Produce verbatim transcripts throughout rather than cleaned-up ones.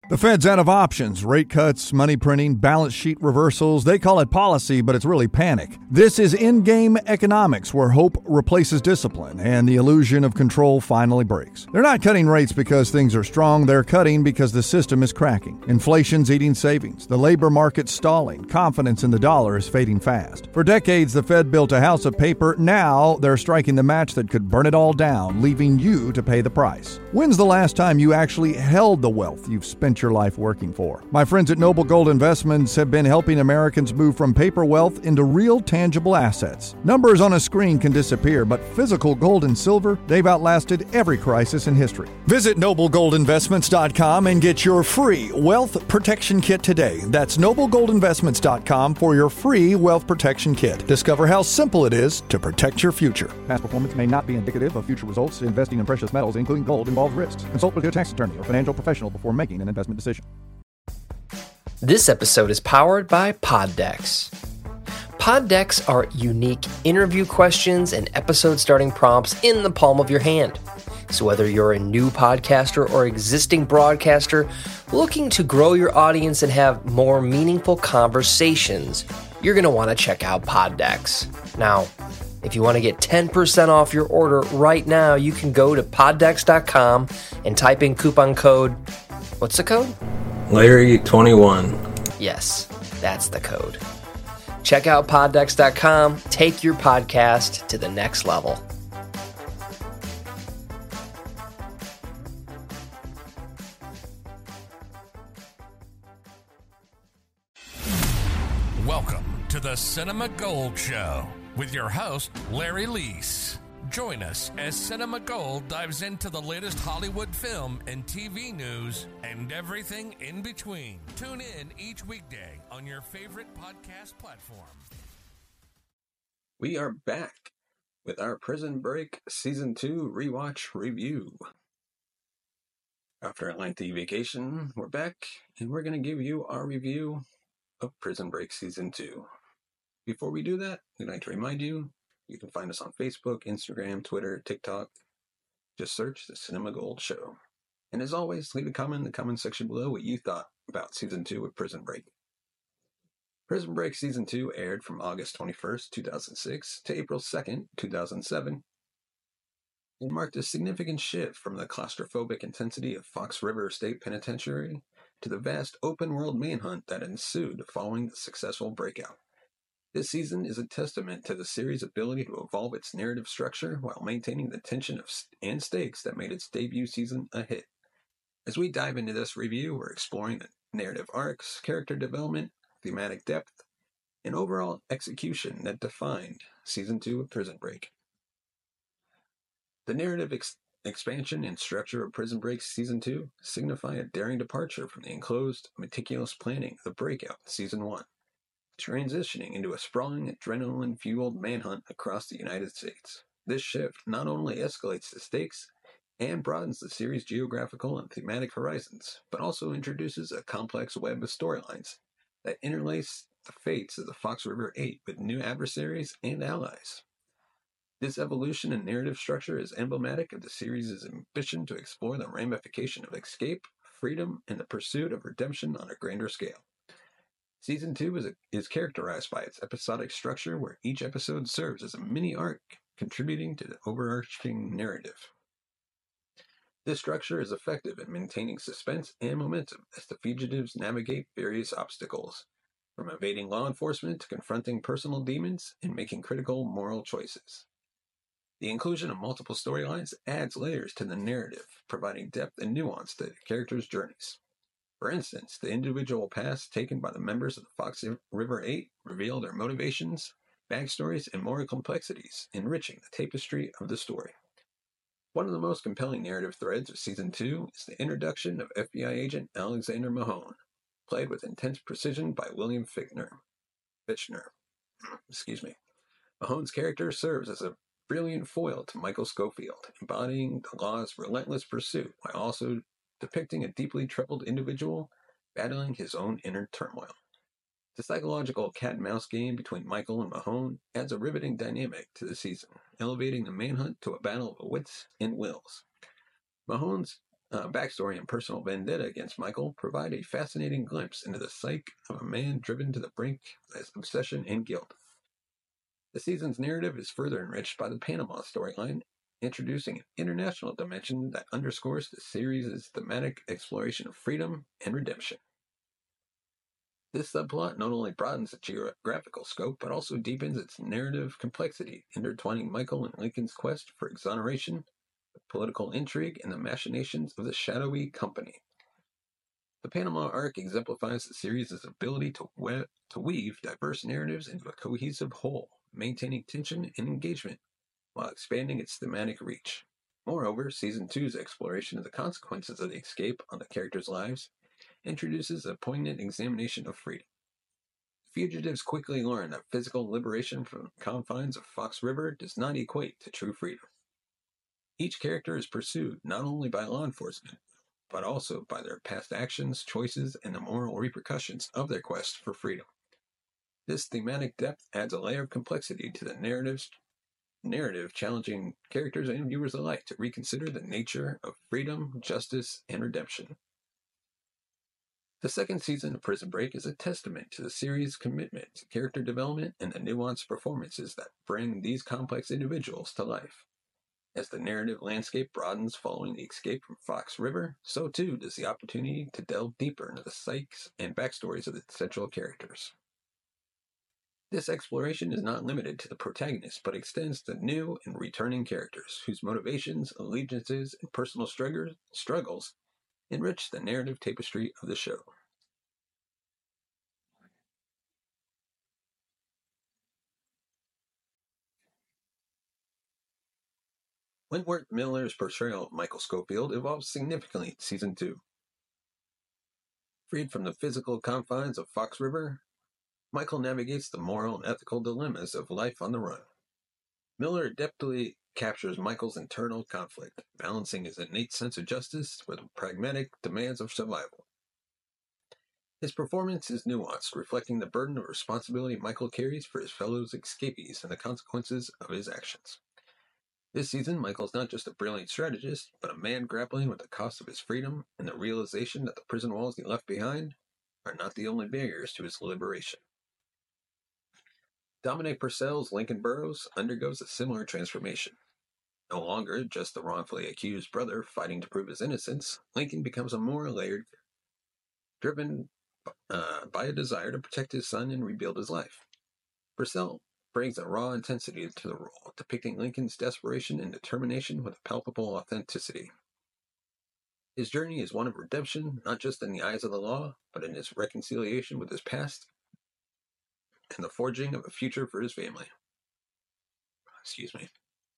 The Fed's out of options. Rate cuts, money printing, balance sheet reversals. They call it policy, but it's really panic. This is in-game economics, where hope replaces discipline and the illusion of control finally breaks. They're not cutting rates because things are strong. They're cutting because the system is cracking. Inflation's eating savings. The labor market's stalling. Confidence in the dollar is fading fast. For decades, the Fed built a house of paper. Now they're striking the match that could burn it all down, leaving you to pay the price. When's the last time you actually held the wealth you've spent your life working for? My friends at Noble Gold Investments have been helping Americans move from paper wealth into real tangible assets. Numbers on a screen can disappear, but physical gold and silver, they've outlasted every crisis in history. Visit noble gold investments dot com and get your free wealth protection kit today. That's noble gold investments dot com for your free wealth protection kit. Discover how simple it is to protect your future. Past performance may not be indicative of future results. Investing in precious metals, including gold, involves risks. Consult with your tax attorney or financial professional before making an investment decision. This episode is powered by Poddex. Poddex are unique interview questions and episode starting prompts in the palm of your hand. So whether you're a new podcaster or existing broadcaster looking to grow your audience and have more meaningful conversations, you're going to want to check out Poddex. Now, if you want to get ten percent off your order right now, you can go to poddex dot com and type in coupon code. What's the code? Larry twenty-one. Yes, that's the code. Check out poddex dot com. Take your podcast to the next level. Welcome to the Cinema Gold Show with your host, Larry Leese. Join us as Cinema Gold dives into the latest Hollywood film and T V news and everything in between. Tune in each weekday on your favorite podcast platform. We are back with our Prison Break Season two rewatch review. After a lengthy vacation, we're back and we're going to give you our review of Prison Break Season two. Before we do that, we'd like to remind you, you can find us on Facebook, Instagram, Twitter, TikTok. Just search The Cinema Gold Show. And as always, leave a comment in the comment section below what you thought about Season two of Prison Break. Prison Break Season two aired from August twenty-first, two thousand six to April second, two thousand seven. It marked a significant shift from the claustrophobic intensity of Fox River State Penitentiary to the vast open-world manhunt that ensued following the successful breakout. This season is a testament to the series' ability to evolve its narrative structure while maintaining the tension of st- and stakes that made its debut season a hit. As we dive into this review, we're exploring the narrative arcs, character development, thematic depth, and overall execution that defined Season two of Prison Break. The narrative ex- expansion and structure of Prison Break Season two signify a daring departure from the enclosed, meticulous planning of the breakout in Season one. Transitioning into a sprawling, adrenaline-fueled manhunt across the United States. This shift not only escalates the stakes and broadens the series' geographical and thematic horizons, but also introduces a complex web of storylines that interlace the fates of the Fox River Eight with new adversaries and allies. This evolution in narrative structure is emblematic of the series' ambition to explore the ramification of escape, freedom, and the pursuit of redemption on a grander scale. Season two is, a, is characterized by its episodic structure where each episode serves as a mini-arc, contributing to the overarching narrative. This structure is effective in maintaining suspense and momentum as the fugitives navigate various obstacles, from evading law enforcement to confronting personal demons and making critical moral choices. The inclusion of multiple storylines adds layers to the narrative, providing depth and nuance to the characters' journeys. For instance, the individual paths taken by the members of the Fox River Eight reveal their motivations, backstories, and moral complexities, enriching the tapestry of the story. One of the most compelling narrative threads of Season two is the introduction of F B I agent Alexander Mahone, played with intense precision by William Fichtner. Fichtner. Excuse me. Mahone's character serves as a brilliant foil to Michael Scofield, embodying the law's relentless pursuit while also depicting a deeply troubled individual battling his own inner turmoil. The psychological cat-and-mouse game between Michael and Mahone adds a riveting dynamic to the season, elevating the manhunt to a battle of wits and wills. Mahone's uh, backstory and personal vendetta against Michael provide a fascinating glimpse into the psyche of a man driven to the brink by his obsession and guilt. The season's narrative is further enriched by the Panama storyline, introducing an international dimension that underscores the series' thematic exploration of freedom and redemption. This subplot not only broadens its geographical scope, but also deepens its narrative complexity, intertwining Michael and Lincoln's quest for exoneration, the political intrigue, and the machinations of the shadowy company. The Panama arc exemplifies the series' ability to, we- to weave diverse narratives into a cohesive whole, maintaining tension and engagement while expanding its thematic reach. Moreover, Season two's exploration of the consequences of the escape on the characters' lives introduces a poignant examination of freedom. Fugitives quickly learn that physical liberation from the confines of Fox River does not equate to true freedom. Each character is pursued not only by law enforcement, but also by their past actions, choices, and the moral repercussions of their quest for freedom. This thematic depth adds a layer of complexity to the narrative's narrative, challenging characters and viewers alike to reconsider the nature of freedom, justice, and redemption. The second season of Prison Break is a testament to the series' commitment to character development and the nuanced performances that bring these complex individuals to life. As the narrative landscape broadens following the escape from Fox River, so too does the opportunity to delve deeper into the psyches and backstories of the central characters. This exploration is not limited to the protagonist, but extends to new and returning characters whose motivations, allegiances, and personal struggles enrich the narrative tapestry of the show. Wentworth Miller's portrayal of Michael Scofield evolves significantly in Season two. Freed from the physical confines of Fox River, Michael navigates the moral and ethical dilemmas of life on the run. Miller adeptly captures Michael's internal conflict, balancing his innate sense of justice with the pragmatic demands of survival. His performance is nuanced, reflecting the burden of responsibility Michael carries for his fellow escapees and the consequences of his actions. This season, Michael is not just a brilliant strategist, but a man grappling with the cost of his freedom and the realization that the prison walls he left behind are not the only barriers to his liberation. Dominic Purcell's Lincoln Burrows undergoes a similar transformation. No longer just the wrongfully accused brother fighting to prove his innocence, Lincoln becomes a more layered, driven uh, by a desire to protect his son and rebuild his life. Purcell brings a raw intensity to the role, depicting Lincoln's desperation and determination with a palpable authenticity. His journey is one of redemption, not just in the eyes of the law, but in his reconciliation with his past and the forging of a future for his family. Excuse me.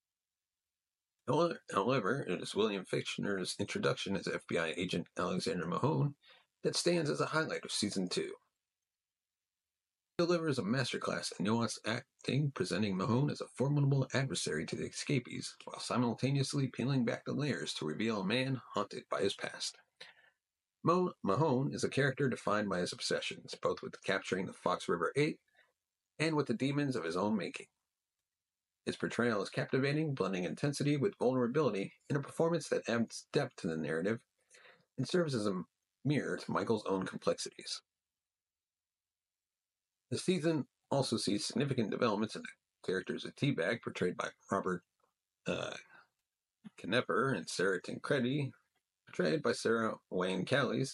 However, it is William Fichtner's introduction as F B I agent Alexander Mahone that stands as a highlight of Season two. He delivers a masterclass in nuanced acting, presenting Mahone as a formidable adversary to the escapees, while simultaneously peeling back the layers to reveal a man haunted by his past. Mo- Mahone is a character defined by his obsessions, both with capturing the Fox River Eight and with the demons of his own making. His portrayal is captivating, blending intensity with vulnerability in a performance that adds depth to the narrative and serves as a mirror to Michael's own complexities. The season also sees significant developments in the characters of T-Bag, portrayed by Robert uh, Knepper, and Sarah Tancredi, portrayed by Sarah Wayne Callies.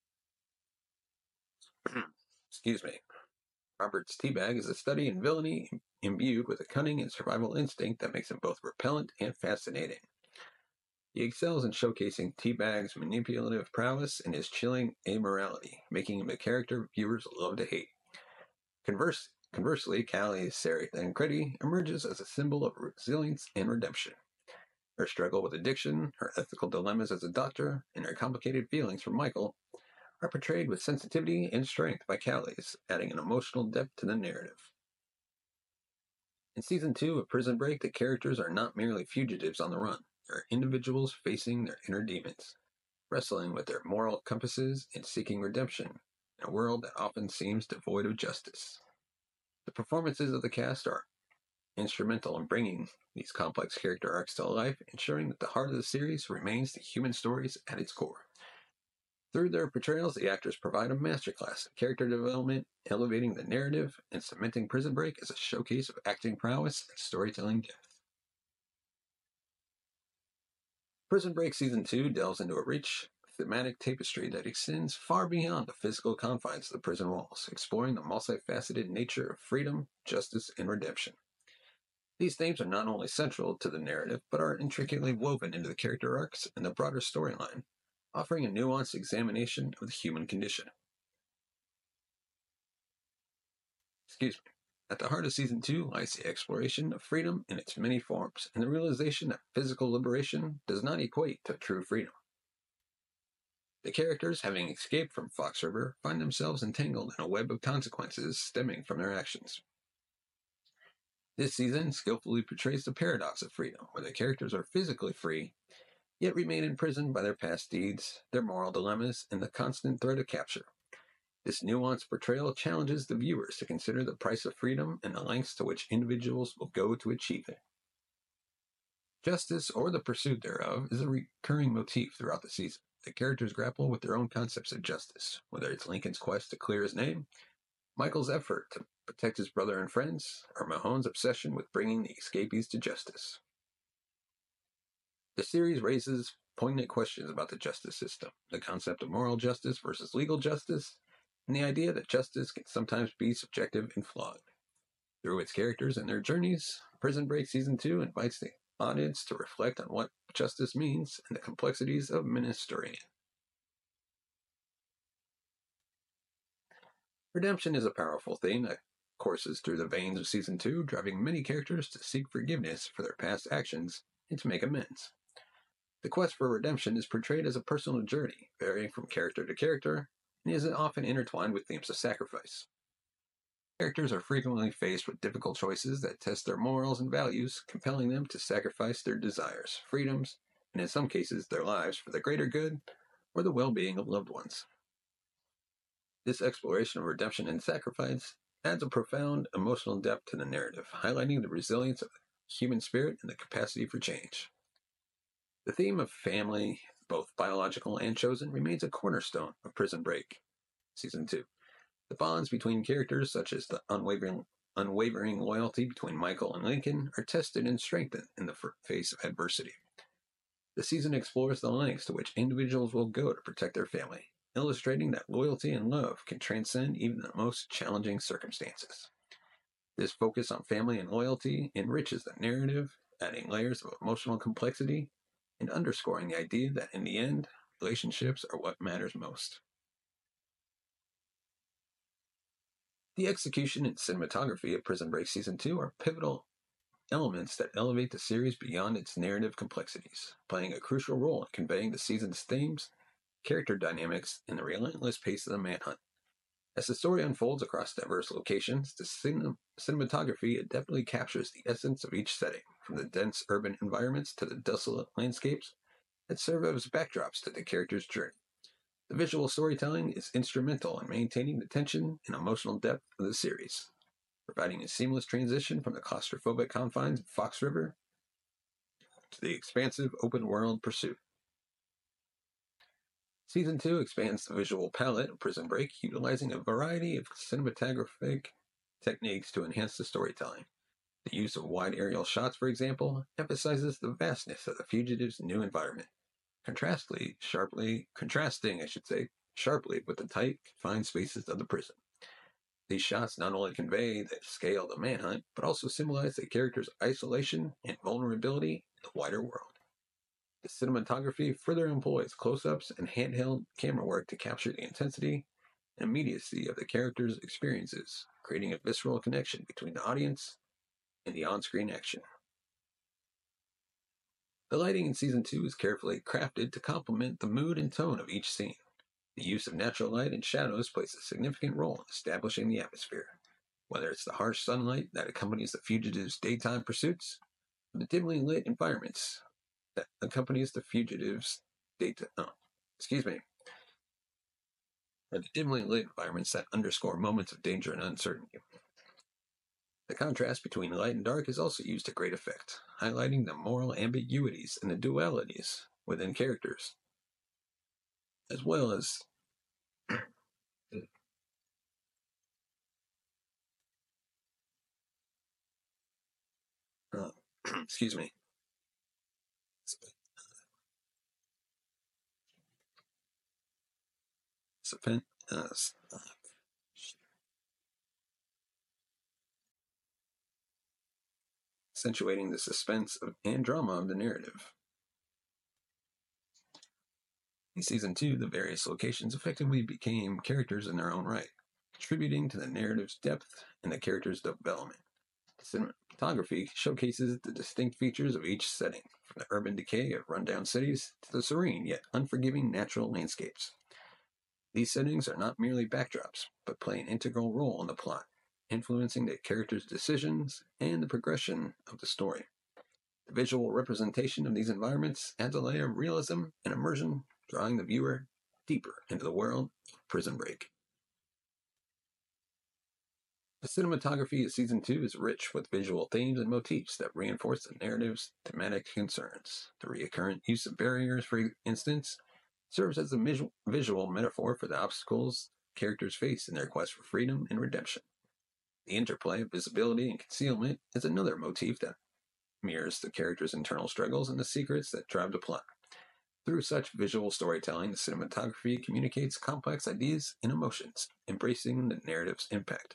Excuse me. Robert's T-Bag is a study in villainy imbued with a cunning and survival instinct that makes him both repellent and fascinating. He excels in showcasing T-Bag's manipulative prowess and his chilling amorality, making him a character viewers love to hate. Converse, conversely, Callie's Sarah Tancredi emerges as a symbol of resilience and redemption. Her struggle with addiction, her ethical dilemmas as a doctor, and her complicated feelings for Michael are portrayed with sensitivity and strength by Callie's, adding an emotional depth to the narrative. In Season two of Prison Break, the characters are not merely fugitives on the run. They are individuals facing their inner demons, wrestling with their moral compasses and seeking redemption in a world that often seems devoid of justice. The performances of the cast are instrumental in bringing these complex character arcs to life, ensuring that the heart of the series remains the human stories at its core. Through their portrayals, the actors provide a masterclass in character development, elevating the narrative and cementing Prison Break as a showcase of acting prowess and storytelling depth. Prison Break Season two delves into a rich, thematic tapestry that extends far beyond the physical confines of the prison walls, exploring the multifaceted nature of freedom, justice, and redemption. These themes are not only central to the narrative, but are intricately woven into the character arcs and the broader storyline, offering a nuanced examination of the human condition. Excuse me. At the heart of Season two lies the exploration of freedom in its many forms, and the realization that physical liberation does not equate to true freedom. The characters, having escaped from Fox River, find themselves entangled in a web of consequences stemming from their actions. This season skillfully portrays the paradox of freedom, where the characters are physically free, yet remain imprisoned by their past deeds, their moral dilemmas, and the constant threat of capture. This nuanced portrayal challenges the viewers to consider the price of freedom and the lengths to which individuals will go to achieve it. Justice, or the pursuit thereof, is a recurring motif throughout the season. The characters grapple with their own concepts of justice, whether it's Lincoln's quest to clear his name, Michael's effort to protect his brother and friends, or Mahone's obsession with bringing the escapees to justice. The series raises poignant questions about the justice system, the concept of moral justice versus legal justice, and the idea that justice can sometimes be subjective and flawed. Through its characters and their journeys, Prison Break Season two invites the audience to reflect on what justice means and the complexities of administering it. Redemption is a powerful theme that courses through the veins of Season two, driving many characters to seek forgiveness for their past actions and to make amends. The quest for redemption is portrayed as a personal journey, varying from character to character, and is often intertwined with themes of sacrifice. Characters are frequently faced with difficult choices that test their morals and values, compelling them to sacrifice their desires, freedoms, and in some cases their lives for the greater good or the well-being of loved ones. This exploration of redemption and sacrifice adds a profound emotional depth to the narrative, highlighting the resilience of the human spirit and the capacity for change. The theme of family, both biological and chosen, remains a cornerstone of Prison Break Season two. The bonds between characters, such as the unwavering, unwavering loyalty between Michael and Lincoln, are tested and strengthened in the face of adversity. The season explores the lengths to which individuals will go to protect their family, illustrating that loyalty and love can transcend even the most challenging circumstances. This focus on family and loyalty enriches the narrative, adding layers of emotional complexity and underscoring the idea that in the end, relationships are what matters most. The execution and cinematography of Prison Break Season two are pivotal elements that elevate the series beyond its narrative complexities, playing a crucial role in conveying the season's themes, character dynamics, and the relentless pace of the manhunt. As the story unfolds across diverse locations, the cin- cinematography adeptly captures the essence of each setting, from the dense urban environments to the desolate landscapes that serve as backdrops to the character's journey. The visual storytelling is instrumental in maintaining the tension and emotional depth of the series, providing a seamless transition from the claustrophobic confines of Fox River to the expansive open-world pursuit. Season two expands the visual palette of Prison Break, utilizing a variety of cinematographic techniques to enhance the storytelling. The use of wide aerial shots, for example, emphasizes the vastness of the fugitive's new environment, contrastly, sharply, contrasting, I should say, sharply with the tight, confined spaces of the prison. These shots not only convey the scale of the manhunt, but also symbolize the character's isolation and vulnerability in the wider world. The cinematography further employs close-ups and handheld camera work to capture the intensity and immediacy of the character's experiences, creating a visceral connection between the audience and the on-screen action. The lighting in Season two is carefully crafted to complement the mood and tone of each scene. The use of natural light and shadows plays a significant role in establishing the atmosphere, whether it's the harsh sunlight that accompanies the fugitive's daytime pursuits, or the dimly lit environments that accompanies the fugitive's daytime, oh, excuse me, or the dimly lit environments that underscore moments of danger and uncertainty. The contrast between light and dark is also used to great effect, highlighting the moral ambiguities and the dualities within characters, as well as uh, excuse me. Uh, accentuating the suspense of, and drama of the narrative. In Season two, the various locations effectively became characters in their own right, contributing to the narrative's depth and the character's development. The cinematography showcases the distinct features of each setting, from the urban decay of rundown cities to the serene yet unforgiving natural landscapes. These settings are not merely backdrops, but play an integral role in the plot, influencing the characters' decisions and the progression of the story. The visual representation of these environments adds a layer of realism and immersion, drawing the viewer deeper into the world of Prison Break. The cinematography of Season two is rich with visual themes and motifs that reinforce the narrative's thematic concerns. The recurrent use of barriers, for instance, serves as a visual metaphor for the obstacles characters face in their quest for freedom and redemption. The interplay of visibility and concealment is another motif that mirrors the characters' internal struggles and the secrets that drive the plot. Through such visual storytelling, the cinematography communicates complex ideas and emotions, embracing the narrative's impact.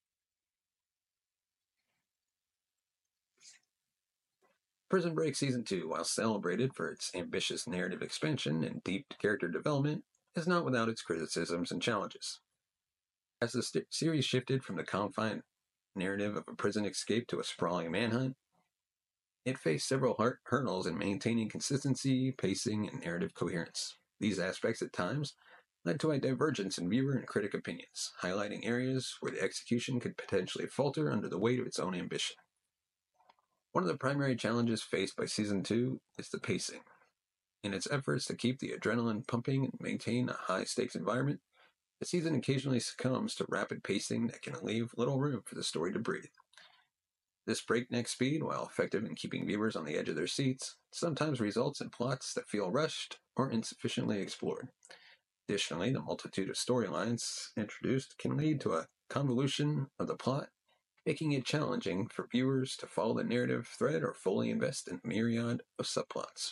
Prison Break Season two, while celebrated for its ambitious narrative expansion and deep character development, is not without its criticisms and challenges. As the st- series shifted from the confined narrative of a prison escape to a sprawling manhunt, it faced several hur- hurdles in maintaining consistency, pacing, and narrative coherence. These aspects at times led to a divergence in viewer and critic opinions, highlighting areas where the execution could potentially falter under the weight of its own ambition. One of the primary challenges faced by Season two is the pacing. In its efforts to keep the adrenaline pumping and maintain a high-stakes environment, the season occasionally succumbs to rapid pacing that can leave little room for the story to breathe. This breakneck speed, while effective in keeping viewers on the edge of their seats, sometimes results in plots that feel rushed or insufficiently explored. Additionally, the multitude of storylines introduced can lead to a convolution of the plot, making it challenging for viewers to follow the narrative thread or fully invest in a myriad of subplots.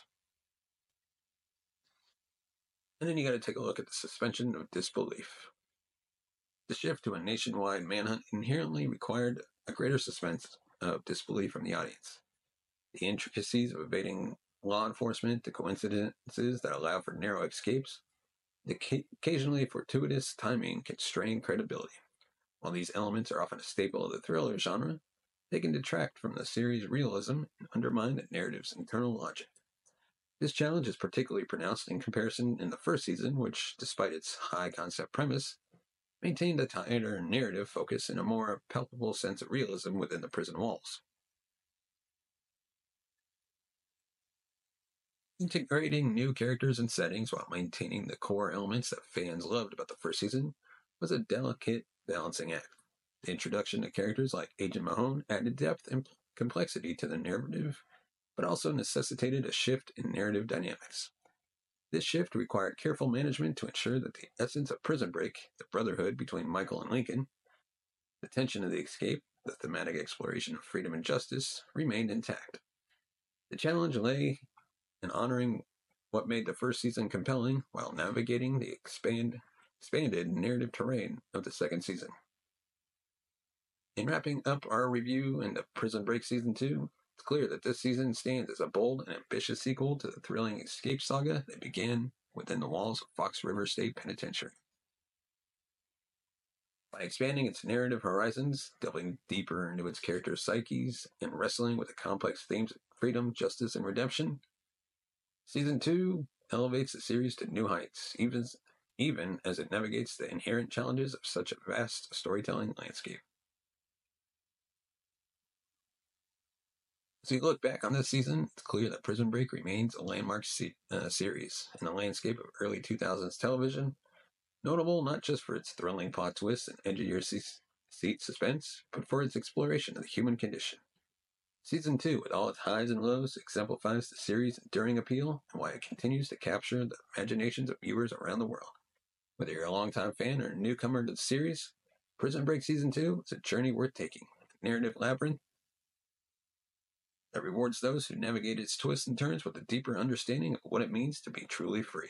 And then you got to take a look at the suspension of disbelief. The shift to a nationwide manhunt inherently required a greater suspense of disbelief from the audience. The intricacies of evading law enforcement, the coincidences that allow for narrow escapes, the occasionally fortuitous timing can strain credibility. While these elements are often a staple of the thriller genre, they can detract from the series' realism and undermine the narrative's internal logic. This challenge is particularly pronounced in comparison in the first season, which, despite its high-concept premise, maintained a tighter narrative focus and a more palpable sense of realism within the prison walls. Integrating new characters and settings while maintaining the core elements that fans loved about the first season was a delicate balancing act. The introduction of characters like Agent Mahone added depth and complexity to the narrative, but also necessitated a shift in narrative dynamics. This shift required careful management to ensure that the essence of Prison Break, the brotherhood between Michael and Lincoln, the tension of the escape, the thematic exploration of freedom and justice, remained intact. The challenge lay in honoring what made the first season compelling while navigating the expand, expanded narrative terrain of the second season. In wrapping up our review into Prison Break Season two, it's clear that this season stands as a bold and ambitious sequel to the thrilling escape saga that began within the walls of Fox River State Penitentiary. By expanding its narrative horizons, delving deeper into its characters' psyches, and wrestling with the complex themes of freedom, justice, and redemption, Season two elevates the series to new heights, even, even as it navigates the inherent challenges of such a vast storytelling landscape. As we look back on this season, it's clear that Prison Break remains a landmark se- uh, series in the landscape of early two thousands television, notable not just for its thrilling plot twists and edgier se- seat suspense, but for its exploration of the human condition. Season two, with all its highs and lows, exemplifies the series' enduring appeal and why it continues to capture the imaginations of viewers around the world. Whether you're a longtime fan or a newcomer to the series, Prison Break Season two is a journey worth taking, a narrative labyrinth that rewards those who navigate its twists and turns with a deeper understanding of what it means to be truly free.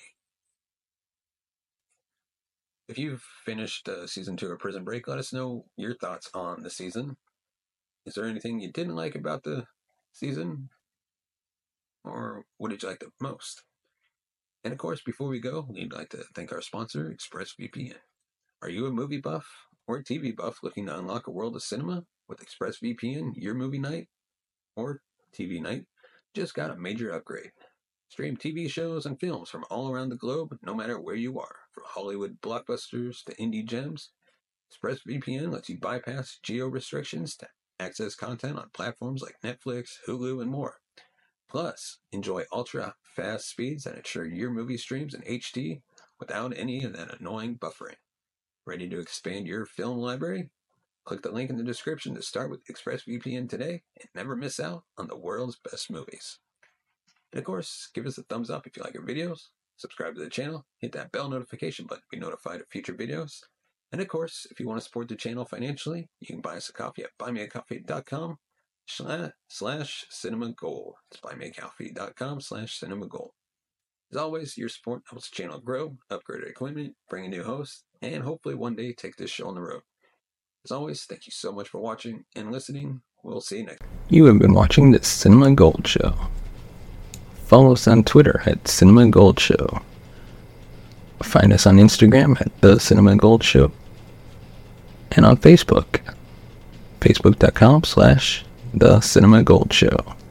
If you've finished uh, Season two of Prison Break, let us know your thoughts on the season. Is there anything you didn't like about the season? Or what did you like the most? And of course, before we go, we'd like to thank our sponsor, ExpressVPN. Are you a movie buff or a T V buff looking to unlock a world of cinema? With ExpressVPN, your movie night or T V night just got a major upgrade. Stream T V shows and films from all around the globe, no matter where you are. From Hollywood blockbusters to indie gems, ExpressVPN lets you bypass geo restrictions to access content on platforms like Netflix, Hulu, and more. Plus, enjoy ultra-fast speeds that ensure your movie streams in H D without any of that annoying buffering. Ready to expand your film library? Click the link in the description to start with ExpressVPN today and never miss out on the world's best movies. And of course, give us a thumbs up if you like our videos, subscribe to the channel, hit that bell notification button to be notified of future videos. And of course, if you want to support the channel financially, you can buy us a coffee at buymeacoffee.com slash cinemagold. It's buymeacoffee.com slash cinemagold. As always, your support helps the channel grow, upgrade our equipment, bring in new hosts, and hopefully one day take this show on the road. As always, thank you so much for watching and listening. We'll see you next time. You have been watching the Cinema Gold Show. Follow us on Twitter at Cinema Gold Show. Find us on Instagram at The Cinema Gold Show. And on Facebook, facebook.com slash The Cinema Gold Show.